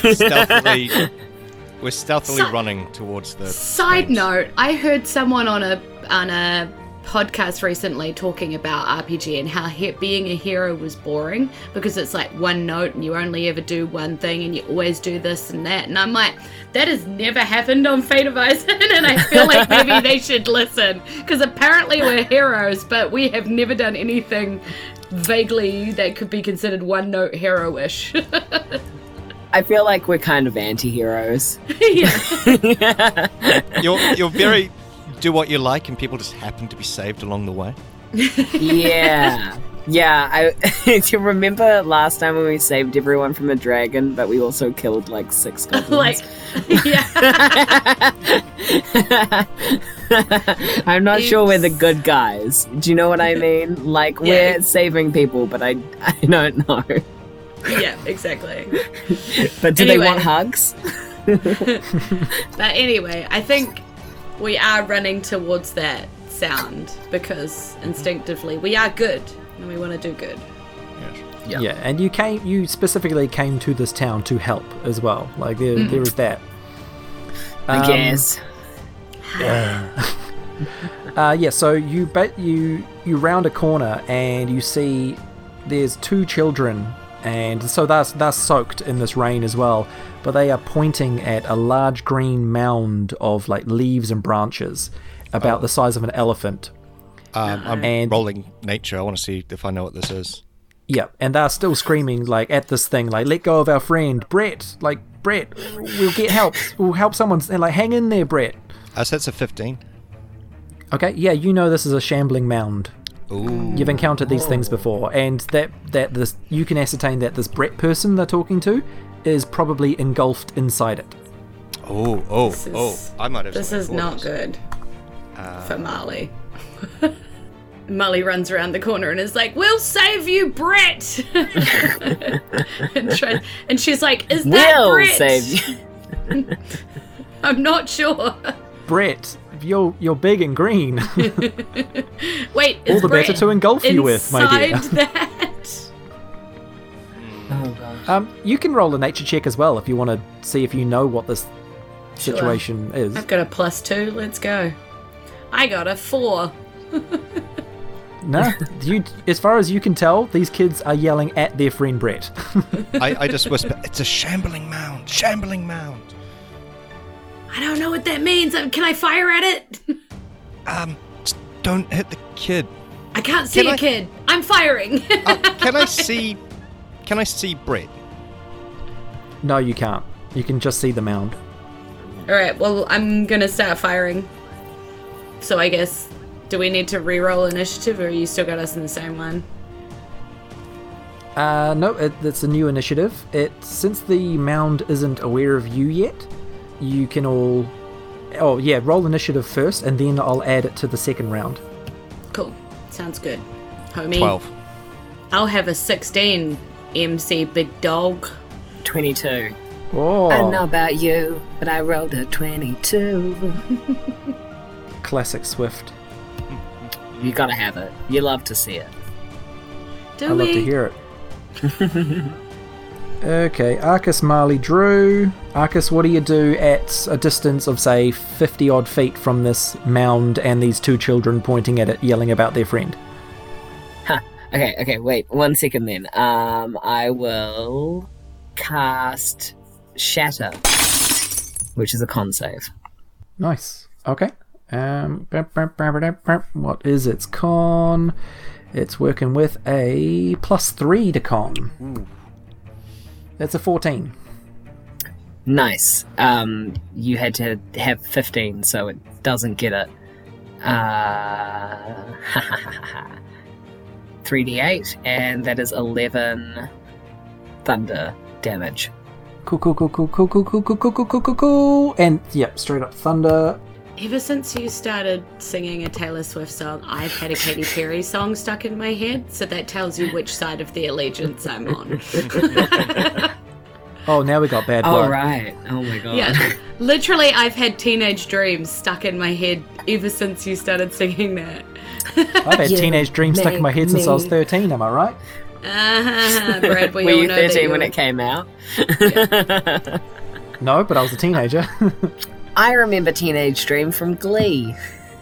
We're stealthily running towards the... Side flames. note, I heard someone on a podcast recently talking about RPG and how being a hero was boring because it's like one note and you only ever do one thing and you always do this and that. And I'm like, that has never happened on Fate of Ison, and I feel like maybe they should listen because apparently we're heroes, but we have never done anything vaguely that could be considered one note hero-ish. I feel like we're kind of anti-heroes. Yeah. You're very... do what you like and people just happen to be saved along the way. Yeah. Yeah, do you remember last time when we saved everyone from a dragon, but we also killed like 6 goblins? Like, yeah. I'm not sure we're the good guys. Do you know what I mean? Like, Yeah. we're saving people, but I don't know. Yeah, exactly. But do Anyway. they want hugs? But anyway, I think we are running towards that sound because instinctively we are good and we want to do good. Yes. Yeah, and you specifically came to this town to help as well. Like there is that. I guess. Yeah, so you round a corner and you see there's 2 children, and so they're soaked in this rain as well, but they are pointing at a large green mound of like leaves and branches about the size of an elephant. I'm And- rolling nature. I want to see if I know what this is. Yeah, and they're still screaming like at this thing, like, let go of our friend, Brett, we'll get help, we'll help someone, and like, hang in there, Brett. So that's a 15. Okay, yeah, you know this is a shambling mound. Ooh. You've encountered these things before, and that this you can ascertain that this Brett person they're talking to is probably engulfed inside it. I might have. This something is for not this. good for Marley. Marley runs around the corner and is like, "We'll save you, Brett!" and she's like, "Is that We'll Brett?" save you. I'm not sure. Brett, you're big and green. Wait, All is the Brett better to engulf you with, my dear. inside that? Oh, gosh. You can roll a nature check as well if you want to see if you know what this Sure. situation is. I've got a +2. Let's go. I got a 4. No, as far as you can tell, these kids are yelling at their friend Brett. I just whisper, it's a shambling mound. Shambling mound. I don't know what that means. Can I fire at it? Just don't hit the kid. I can't see Can a I- kid. I'm firing. Can I see Brett? No, you can't. You can just see the mound. Alright, well, I'm gonna start firing. So I guess, do we need to re-roll initiative, or you still got us in the same one? No, it's a new initiative. Since the mound isn't aware of you yet, you can all... Oh, yeah, roll initiative first, and then I'll add it to the second round. Cool. Sounds good. Homie. 12. I'll have a 16, MC Big Dog. 22. Oh, I don't know about you, but I rolled a 22. classic Swift. You gotta have it. You love to see it. Do I we? love to hear it. Okay, Arcus, Marley, Drew. Arcus, what do you do at a distance of, say, 50 odd feet from this mound and these two children pointing at it, yelling about their friend? Okay, wait 1 second then. I will cast Shatter, which is a con save. Nice. Okay. What is its con? It's working with a +3 to con. Ooh. That's a 14. Nice. You had to have 15, so it doesn't get it. 3d8, and that is 11 thunder damage. Cool. And, yep, straight up thunder. Ever since you started singing a Taylor Swift song, I've had a Katy Perry song stuck in my head, so that tells you which side of the allegiance I'm on. Oh, now we got bad Oh, blood. right. Oh my god. Yeah, literally, I've had Teenage Dreams stuck in my head ever since you started singing that. I've had You Teenage Dreams stuck in my head since I was make 13, am I right? Brad, we Were all you know that 13 you when were- it came out? No, but I was a teenager. I remember Teenage Dream from Glee.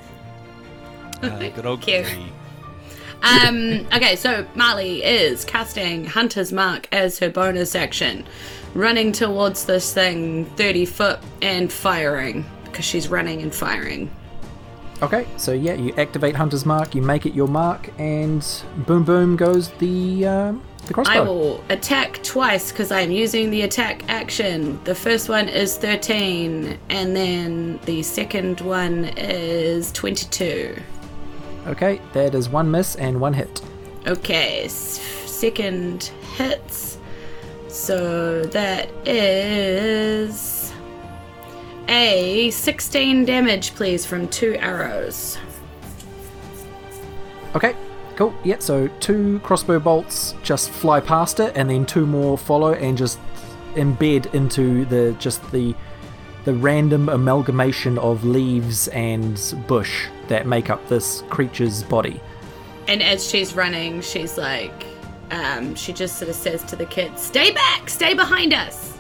Good old Cute. Glee. Okay, so Marley is casting Hunter's Mark as her bonus action, running towards this thing 30 foot and firing, because she's running and firing. Okay, so yeah, you activate Hunter's Mark, you make it your mark, and boom boom goes the crossbow. I will attack twice because I'm using the attack action. The first one is 13, and then the second one is 22. Okay, that is one miss and one hit. Okay, second hits. So that is a 16 damage, please, from 2 arrows. Okay, cool. Yeah, so 2 crossbow bolts just fly past it, and then 2 more follow and just embed into the random amalgamation of leaves and bush that make up this creature's body. And as she's running, she's like, she just sort of says to the kids, "Stay back! Stay behind us!"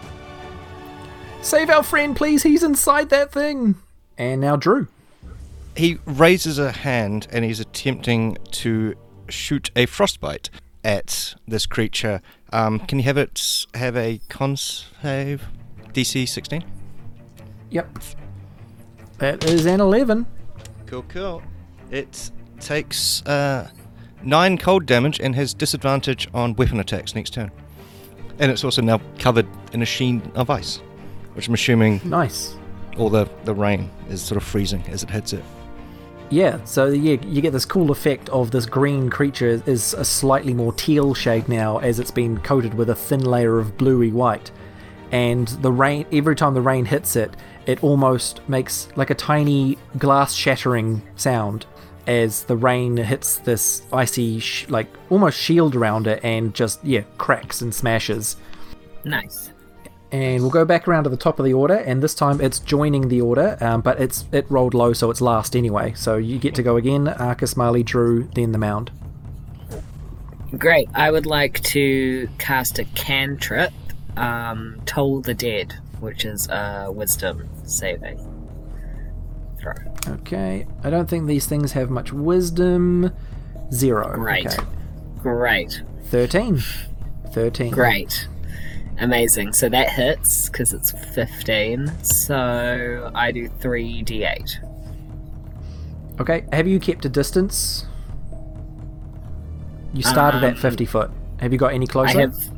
Save our friend, please, he's inside that thing! And now Drew. He raises a hand and he's attempting to shoot a frostbite at this creature. Can you have it have a con save? DC 16? Yep. That is an 11. Cool. It takes 9 cold damage and has disadvantage on weapon attacks next turn. And it's also now covered in a sheen of ice, which I'm assuming Nice. all the rain is sort of freezing as it hits it. Yeah, so yeah, you get this cool effect of this green creature is a slightly more teal shade now as it's been coated with a thin layer of bluey white. And the rain, every time the rain hits it, it almost makes like a tiny glass shattering sound as the rain hits this icy, like almost shield around it and just, yeah, cracks and smashes. Nice. And we'll go back around to the top of the order, and this time it's joining the order, but it rolled low, so it's last anyway. So you get to go again, Arcus, Marley, Drew, then the mound. Great. I would like to cast a cantrip, Toll the Dead, which is a wisdom saving throw. Okay, I don't think these things have much wisdom. 0. Great. Okay. Great. 13. Great. Amazing. So that hits because it's 15. So I do 3d8. Okay, have you kept a distance? You started at 50 foot. Have you got any closer?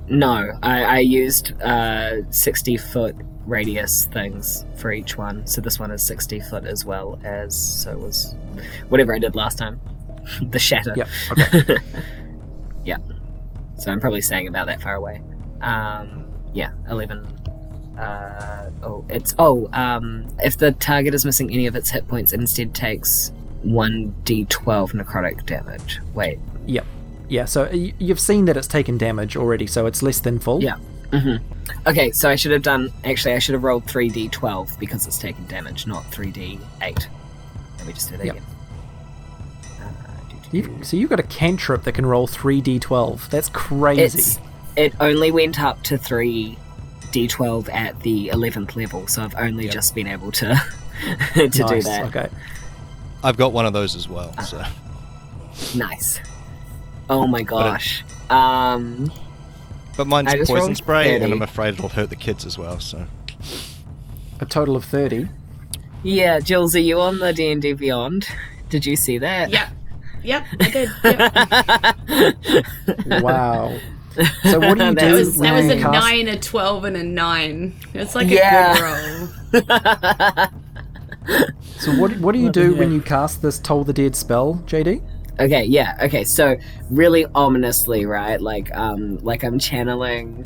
No, I used 60-foot radius things for each one. So this one is 60 foot as well as, so was whatever I did last time. The shatter. Yep. Okay. Yeah. So I'm probably staying about that far away. 11. If the target is missing any of its hit points, it instead takes 1d12 necrotic damage. Wait. Yep. Yeah, so you've seen that it's taken damage already, so it's less than full. Yeah. Mm-hmm. Okay, so I should have rolled 3d12 because it's taken damage, not 3d8. Let me just do that again. So you've got a cantrip that can roll 3d12. That's crazy. It only went up to 3d12 at the 11th level, so I've only just been able to do that. Okay. I've got one of those as well. So nice. Oh my gosh. But mine's poison spray, 30. and I'm afraid it'll hurt the kids as well. So A total of 30. Yeah, Jules, are you on the D&D Beyond? Did you see that? Yep, I did. Yep. Wow. So what do you do? That was a cast... 9, a 12, and a 9. It's like a good roll. So what do you do when you cast this Toll the Dead spell, JD? Okay, so really ominously, right? Like I'm channeling,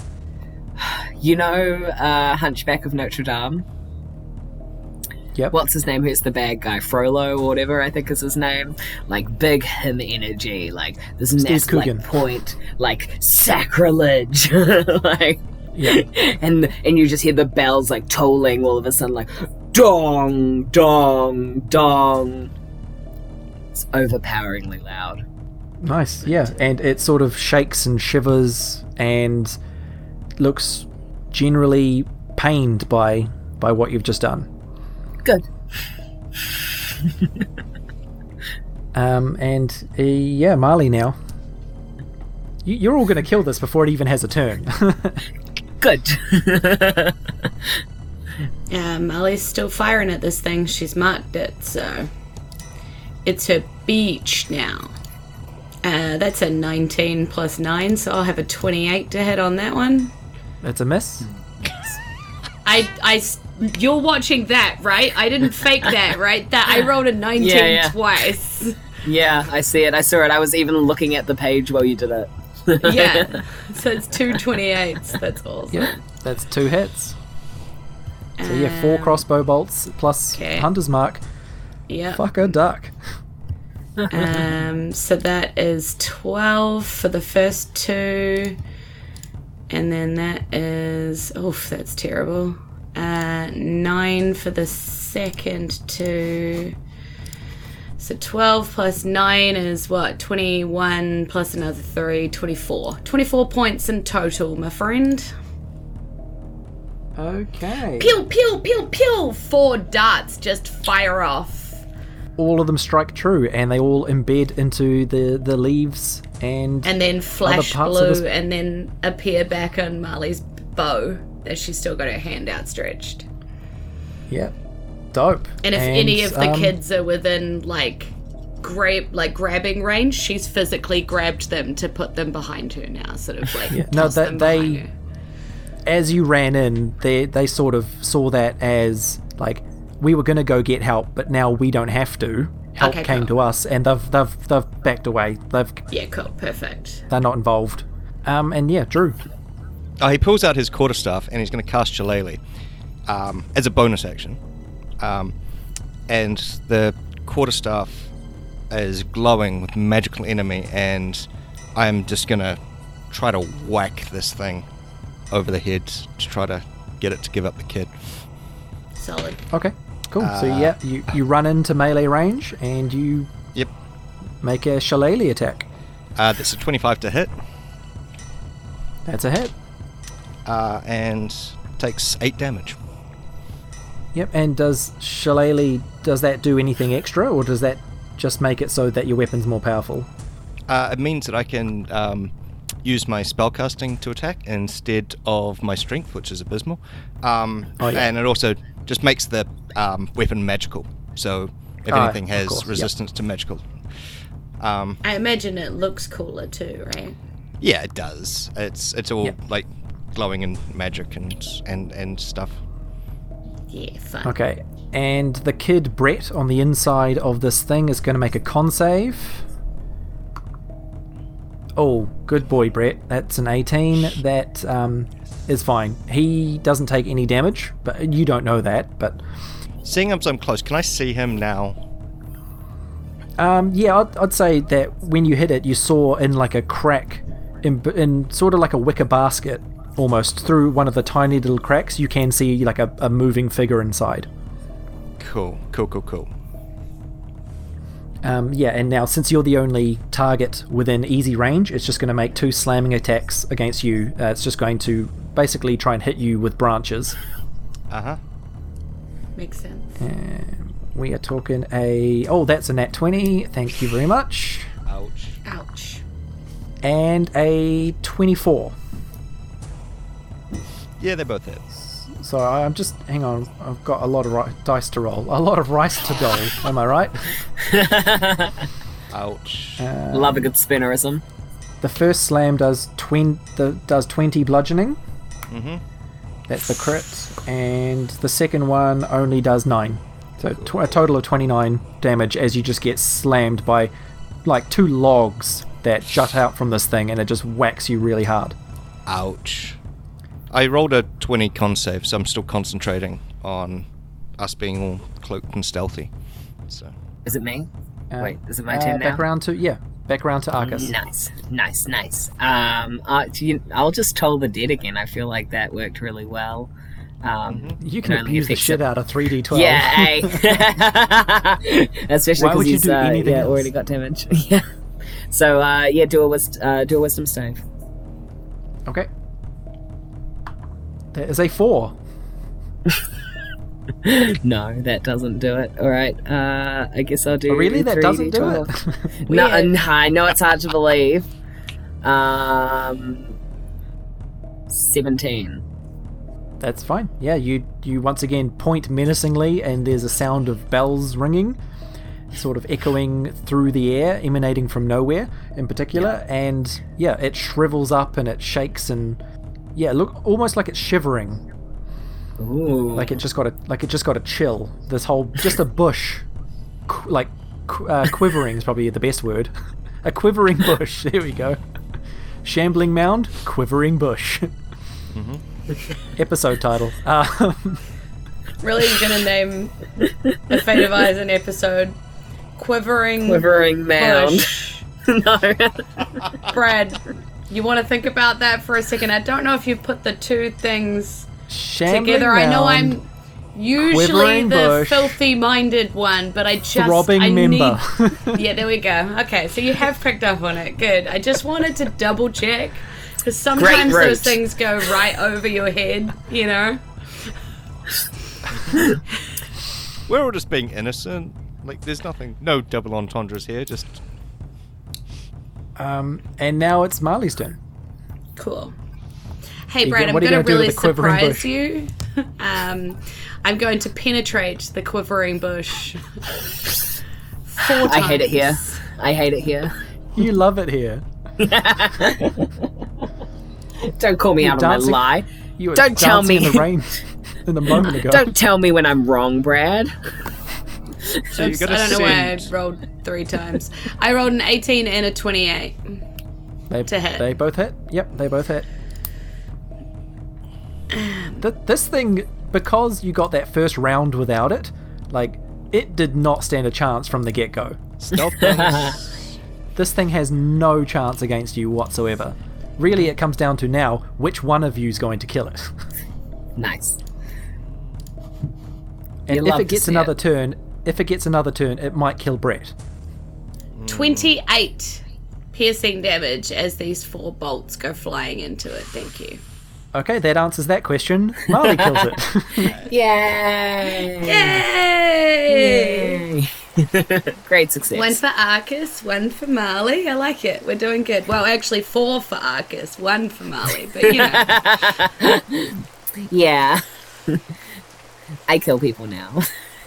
Hunchback of Notre Dame? Yep. What's his name? Who's the bad guy? Frollo or whatever, I think is his name. Like, big him energy. Like, this Steve mass, Coogan. like, point. Like, sacrilege. Like, Yeah. and you just hear the bells, like, tolling all of a sudden, like, dong, dong, dong. It's overpoweringly loud. Nice, yeah. And it sort of shakes and shivers and looks generally pained by what you've just done. Good. Marley now. You're all going to kill this before it even has a turn. Good. Molly's still firing at this thing. She's marked it, so it's her beach now. That's a 19 plus 9, so I'll have a 28 to hit on that one. That's a miss. You're watching that, right? I didn't fake that, right? That I rolled a 19 twice. Yeah, I see it. I saw it. I was even looking at the page while you did it. Yeah. So it's 2 28s. That's awesome. Yep, that's 2 hits. So 4 crossbow bolts plus Hunter's Mark. Yeah. Fuck a duck. So that is 12 for the first 2. And then that is... Oof, that's terrible. 9 for the second 2. So 12 plus 9 is what? 21 plus another 3, 24. 24 points in total, my friend. Okay. Pew, pew, pew, pew! 4 darts just fire off. All of them strike true, and they all embed into the leaves and then flash parts of blue, this- and then appear back on Marley's bow as she's still got her hand outstretched. Yep. Dope. And if any of the kids are within grabbing range, she's physically grabbed them to put them behind her now, sort of like toss them behind her. As you ran in, they sort of saw that as like, we were gonna go get help, but now we don't have to. Help came to us, and they've backed away. Yeah, cool, perfect. They're not involved. Drew. he pulls out his quarterstaff and he's going to cast Shillelagh as a bonus action. And the quarterstaff is glowing with magical enemy, and I'm just going to try to whack this thing over the head to try to get it to give up the kid. Solid. Okay, cool. So you run into melee range and you make a Shillelagh attack. That's a 25 to hit. That's a hit. And takes 8 damage. Yep, and does Shillelagh, does that do anything extra, or does that just make it so that your weapon's more powerful? It means that I can use my spellcasting to attack instead of my strength, which is abysmal. And it also just makes the weapon magical, so if anything has resistance to magical. I imagine it looks cooler too, right? Yeah, it does. It's all like glowing and magic and stuff. Yeah, fun. Okay, and the kid Brett on the inside of this thing is going to make a con save. Oh, good boy, Brett. That's an 18. That is fine. He doesn't take any damage, but you don't know that. But Seeing him so close, can I see him now? yeah, I'd say that when you hit it, you saw in like a crack, in sort of like a wicker basket, almost through one of the tiny little cracks, you can see like a moving figure inside. Cool. Yeah, and now since you're the only target within easy range, it's just going to make 2 slamming attacks against you. It's just going to basically try and hit you with branches. Uh-huh. Makes sense. And we are talking that's a nat 20. Thank you very much. Ouch. And a 24. Yeah, they both hit. So I'm just, hang on, I've got a lot of dice to roll. A lot of rice to roll, am I right? Ouch. Love a good spinnerism. The first slam does 20 bludgeoning. Mm-hmm. That's the crit. And the second one only does 9. So a total of 29 damage as you just get slammed by like 2 logs that jut out from this thing, and it just whacks you really hard. Ouch. I rolled a 20 con save, so I'm still concentrating on us being all cloaked and stealthy. So. Is it me? Wait, is it my turn now? Back round to Arcus. Nice. I'll just toll the dead again. I feel like that worked really well. You can abuse the shit out of 3d12. Yeah, hey. Especially Why would because you do anything else? already got damage. Yeah. So do a wisdom save. Okay. That is a 4. No, that doesn't do it. All right. I guess I'll do. Oh, really? That doesn't do 3d12. it? No, I know it's hard to believe. 17. That's fine. Yeah, you once again point menacingly, and there's a sound of bells ringing, sort of echoing through the air, emanating from nowhere in particular. Yeah. And yeah, it shrivels up and it shakes, and look almost like it's shivering. Ooh. Like it just got a chill. This whole just a bush, quivering is probably the best word. A quivering bush. There we go. Shambling mound, quivering bush. Mm-hmm. Episode title. Really gonna name the Fate of Eisen episode Quivering Mound. Bush. No. Brad, you want to think about that for a second? I don't know if you put the two things Shambling together. mound, I know I'm usually quivering the bush, filthy-minded one, but I just throbbing member. Yeah, there we go. Okay, so you have picked up on it. Good. I just wanted to double check because sometimes those things go right over your head. You know. We're all just being innocent. Like, there's no double entendres here. Just. And now it's Marley's turn. Cool. Hey, Brad, I'm going to really surprise you. I'm going to penetrate the quivering bush 4 times. I hate it here. You love it here. Don't call me out on my lie. Don't tell me in the rain in the moment ago. Don't tell me when I'm wrong, Brad. So I don't know why I rolled 3 times. I rolled an 18 and a 28 to hit. They both hit. Yep, they both hit. This thing, because you got that first round without it, like, it did not stand a chance from the get-go. Stealth bonus. This thing has no chance against you whatsoever. Really, it comes down to now, which one of you is going to kill it? Nice. And if it gets another turn, it might kill Brett. 28 piercing damage as these 4 bolts go flying into it. Thank you. Okay, that answers that question. Marley kills it. Yay! Yay! Great success. 1 for Arcus, 1 for Marley. I like it. We're doing good. Well, actually 4 for Arcus, 1 for Marley. But, you know. Yeah. I kill people now.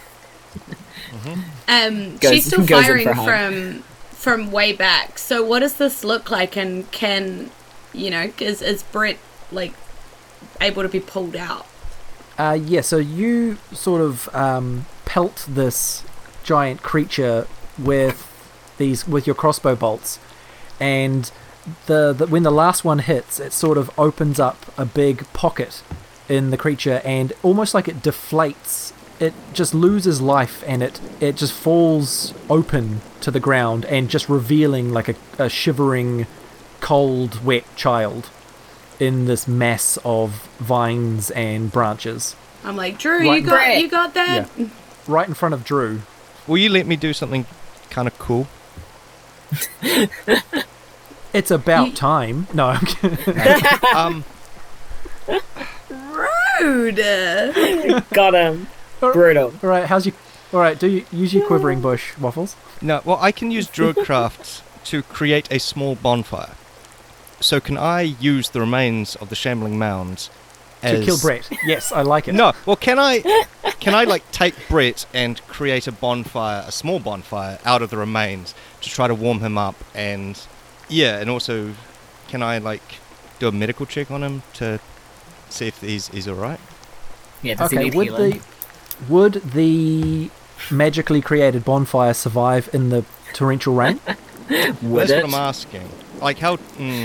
She's still firing from way back. So what does this look like? And can is Brett, like, able to be pulled out? So you sort of pelt this giant creature with your crossbow bolts, and when the last one hits, it sort of opens up a big pocket in the creature, and almost like it deflates. It just loses life, and it just falls open to the ground, and just revealing like a shivering, cold, wet child in this mass of vines and branches. I'm like, Drew, Right. you got that? Yeah. Right in front of Drew. Will you let me do something kind of cool? It's about time. No, I'm kidding. Rude. Got him. Brutal. All right, use your quivering bush, Waffles. No, well, I can use Druidcraft to create a small bonfire. So can I use the remains of the shambling mound To kill Brett. Yes, I like it. No, well, can I like take Brett and create a small bonfire out of the remains to try to warm him up, and also can I like do a medical check on him to see if he's all right? Yeah, does he need healing? Would the magically created bonfire survive in the torrential rain? That's what I'm asking. Like how?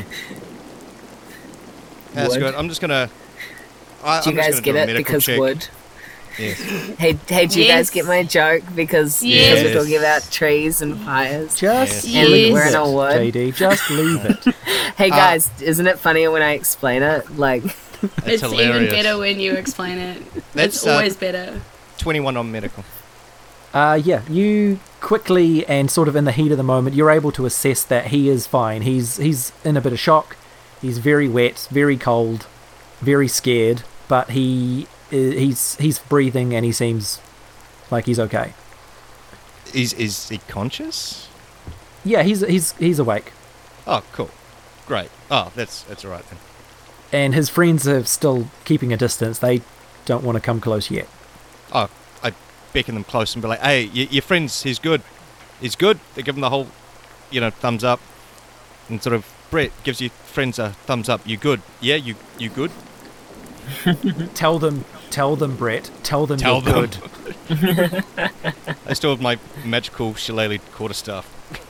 That's good. I'm just gonna. Do you guys get it because check. wood? Yes. Hey, do you guys get my joke? Because we're talking about trees and fires. Just And leave we're it, in a wood. JD. Just leave it. Hey guys, isn't it funnier when I explain it? Like, It's hilarious. even better when you explain it. That's, It's always better. 21 on medical. You quickly and sort of in the heat of the moment, you're able to assess that he is fine. He's in a bit of shock. He's very wet, very cold, very scared, but he's breathing and he seems like he's okay. Is he conscious? Yeah, he's awake. Oh, cool. Great. Oh, that's all right then. And his friends are still keeping a distance. They don't want to come close yet. Oh, I beckon them close and be like, hey, your friend's, he's good. He's good. They give him the whole, thumbs up. And sort of, Brett gives your friends a thumbs up. You good? Yeah, you good? Tell them, Brett. Tell them Tell you're them. good. I still have my magical shillelagh quarterstaff.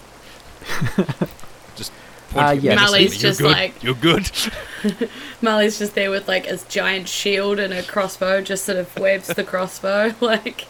Just pointing yeah. Molly's menacingly, just you're good. like- You're good. Molly's just there with like his giant shield and a crossbow, just sort of waves the crossbow like.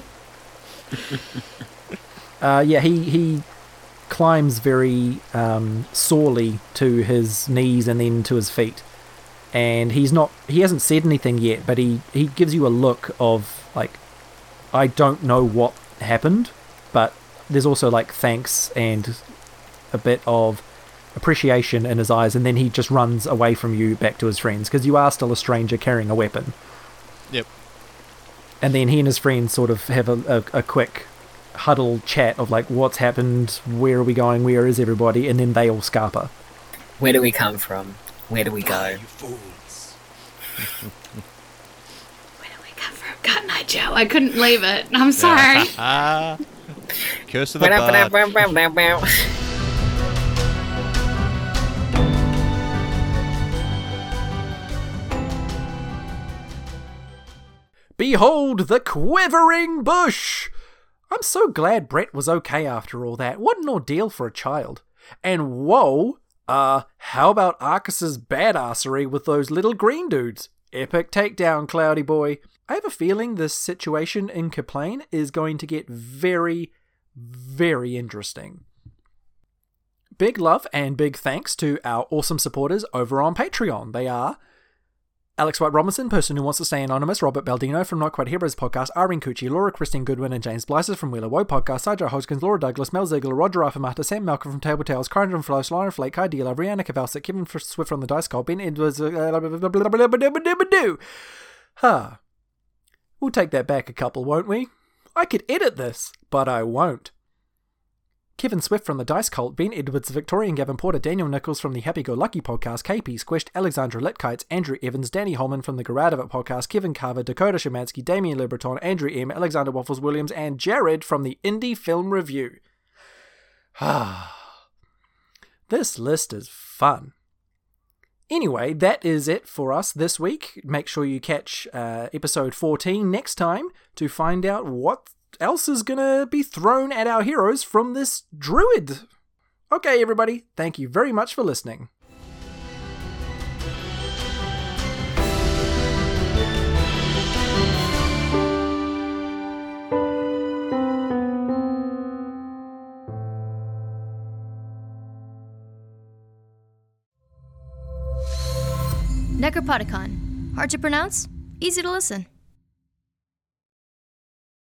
He climbs very sorely to his knees and then to his feet, and he hasn't said anything yet, but he gives you a look of like, I don't know what happened, but there's also like thanks and a bit of appreciation in his eyes, and then he just runs away from you back to his friends, because you are still a stranger carrying a weapon. Yep. And then he and his friends sort of have a quick huddle chat of like, what's happened, where are we going, where is everybody, and then they all scarper. where do we come from? Where do we go? You fools. Where do we come from? God night, Joe. I couldn't leave it. I'm sorry. Curse of the bard. Behold the quivering bush! I'm so glad Brett was okay after all that. What an ordeal for a child. And whoa, how about Arcus's badassery with those little green dudes? Epic takedown, Cloudy Boy. I have a feeling this situation in Kaplane is going to get very, very interesting. Big love and big thanks to our awesome supporters over on Patreon. They are Alex White Robinson, person who wants to stay anonymous, Robert Baldino from Not Quite Heroes podcast, Irene Cucci, Laura Christine Goodwin and James Blyser from Wheeler Woe podcast, Sidra Hodgkins, Laura Douglas, Mel Ziegler, Roger Affamata, Sam Malcolm from Table Tales, Kyron Floss, Lauren Flake, Kai Dealer, Brianna Kavalsic, Kevin Swift from the Dice Call, Ben Edwards, We'll take that back a couple, won't we? I could edit this, but I won't. Kevin Swift from the Dice Cult, Ben Edwards, Victorian Gavin Porter, Daniel Nichols from the Happy Go Lucky podcast, KP Squished, Alexandra Litkites, Andrew Evans, Danny Holman from the Garadovit podcast, Kevin Carver, Dakota Shemansky, Damien Lebreton, Andrew M, Alexander Waffles Williams, and Jared from the Indie Film Review. This list is fun. Anyway, that is it for us this week. Make sure you catch episode 14 next time to find out what else is going to be thrown at our heroes from this druid. Okay, everybody, thank you very much for listening. Necropodicon. Hard to pronounce? Easy to listen.